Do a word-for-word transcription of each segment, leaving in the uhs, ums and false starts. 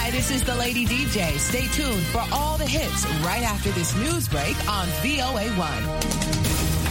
Hi, this is the Lady D J. Stay tuned for all the hits right after this news break on V O A one.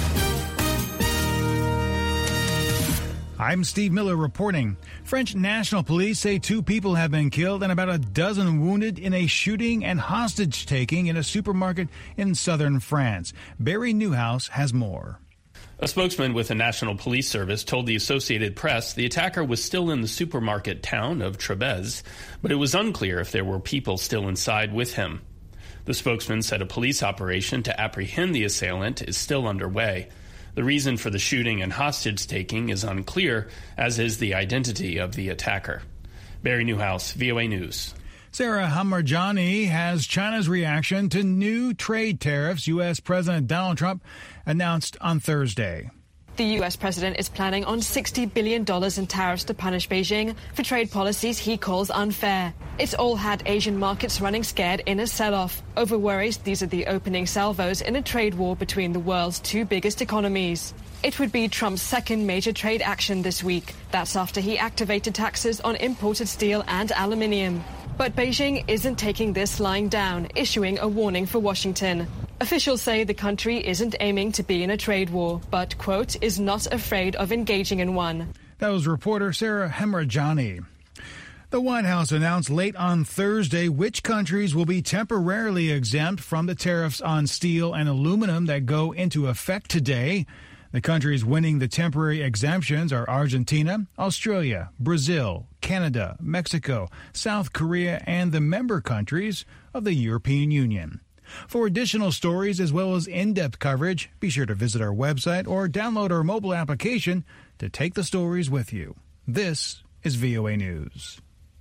I'm Steve Miller reporting. French National Police say two people have been killed and about a dozen wounded in a shooting and hostage-taking in a supermarket in southern France. Barry Newhouse has more. A spokesman with the National Police Service told the Associated Press the attacker was still in the supermarket town of Trébez, but it was unclear if there were people still inside with him. The spokesman said a police operation to apprehend the assailant is still underway. The reason for the shooting and hostage-taking is unclear, as is the identity of the attacker. Barry Newhouse, V O A News. Sarah Hamarjani has China's reaction to new trade tariffs U S. President Donald Trump announced on Thursday. The U S president is planning on sixty billion dollars in tariffs to punish Beijing for trade policies he calls unfair. It's all had Asian markets running scared in a sell-off over worries these are the opening salvos in a trade war between the world's two biggest economies. It would be Trump's second major trade action this week. That's after he activated taxes on imported steel and aluminium. But Beijing isn't taking this lying down, issuing a warning for Washington. Officials say the country isn't aiming to be in a trade war, but, quote, is not afraid of engaging in one. That was reporter Sarah Hamarjani. The White House announced late on Thursday which countries will be temporarily exempt from the tariffs on steel and aluminum that go into effect today. The countries winning the temporary exemptions are Argentina, Australia, Brazil, Canada, Mexico, South Korea, and the member countries of the European Union. For additional stories as well as in-depth coverage, be sure to visit our website or download our mobile application to take the stories with you. This is V O A News.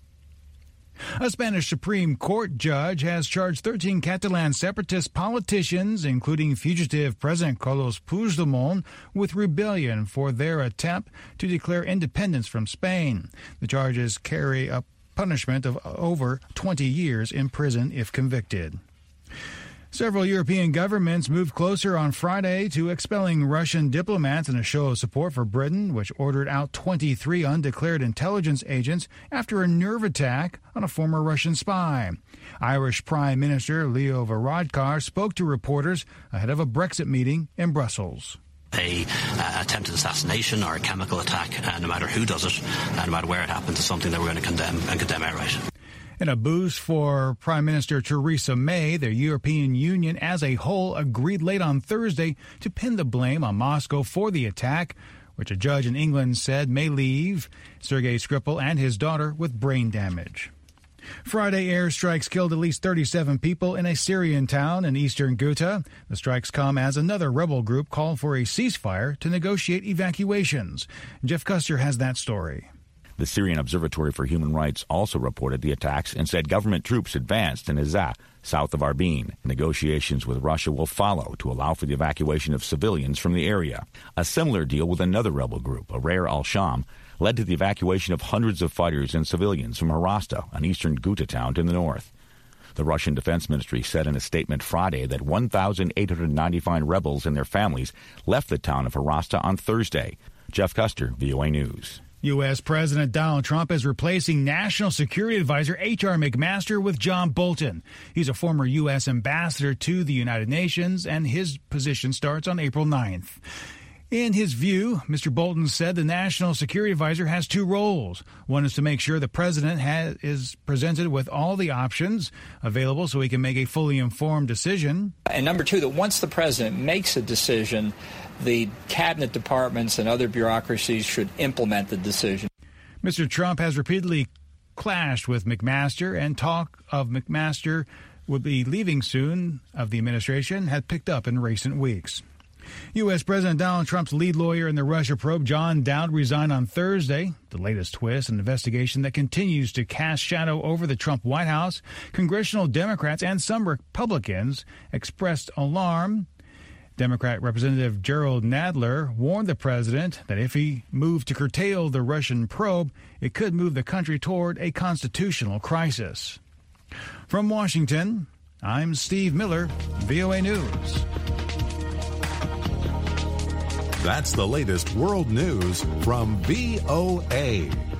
A Spanish Supreme Court judge has charged thirteen Catalan separatist politicians, including fugitive President Carlos Puigdemont, with rebellion for their attempt to declare independence from Spain. The charges carry a punishment of over twenty years in prison if convicted. Several European governments moved closer on Friday to expelling Russian diplomats in a show of support for Britain, which ordered out twenty-three undeclared intelligence agents after a nerve attack on a former Russian spy. Irish Prime Minister Leo Varadkar spoke to reporters ahead of a Brexit meeting in Brussels. A uh, attempted assassination or a chemical attack, uh, no matter who does it, uh, no matter where it happens, is something that we're going to condemn and condemn outright. In a boost for Prime Minister Theresa May, the European Union as a whole agreed late on Thursday to pin the blame on Moscow for the attack, which a judge in England said may leave Sergei Skripal and his daughter with brain damage. Friday airstrikes killed at least thirty-seven people in a Syrian town in eastern Ghouta. The strikes come as another rebel group called for a ceasefire to negotiate evacuations. Jeff Custer has that story. The Syrian Observatory for Human Rights also reported the attacks and said government troops advanced in Azaz, south of Arbil. Negotiations with Russia will follow to allow for the evacuation of civilians from the area. A similar deal with another rebel group, Ahrar al-Sham, led to the evacuation of hundreds of fighters and civilians from Harasta, an eastern Ghouta town to the north. The Russian Defense Ministry said in a statement Friday that one thousand eight hundred ninety-five rebels and their families left the town of Harasta on Thursday. Jeff Custer, V O A News. U S. President Donald Trump is replacing National Security Advisor H R. McMaster with John Bolton. He's a former U S ambassador to the United Nations, and his position starts on April ninth. In his view, Mister Bolton said the National Security Advisor has two roles. One is to make sure the president has, is presented with all the options available so he can make a fully informed decision. And number two, that once the president makes a decision, the cabinet departments and other bureaucracies should implement the decision. Mister Trump has repeatedly clashed with McMaster, and talk of McMaster would be leaving soon of the administration had picked up in recent weeks. U S. President Donald Trump's lead lawyer in the Russia probe, John Dowd, resigned on Thursday. The latest twist, an investigation that continues to cast shadow over the Trump White House. Congressional Democrats and some Republicans expressed alarm. Democrat Representative Gerald Nadler warned the president that if he moved to curtail the Russian probe, it could move the country toward a constitutional crisis. From Washington, I'm Steve Miller, V O A News. That's the latest world news from V O A.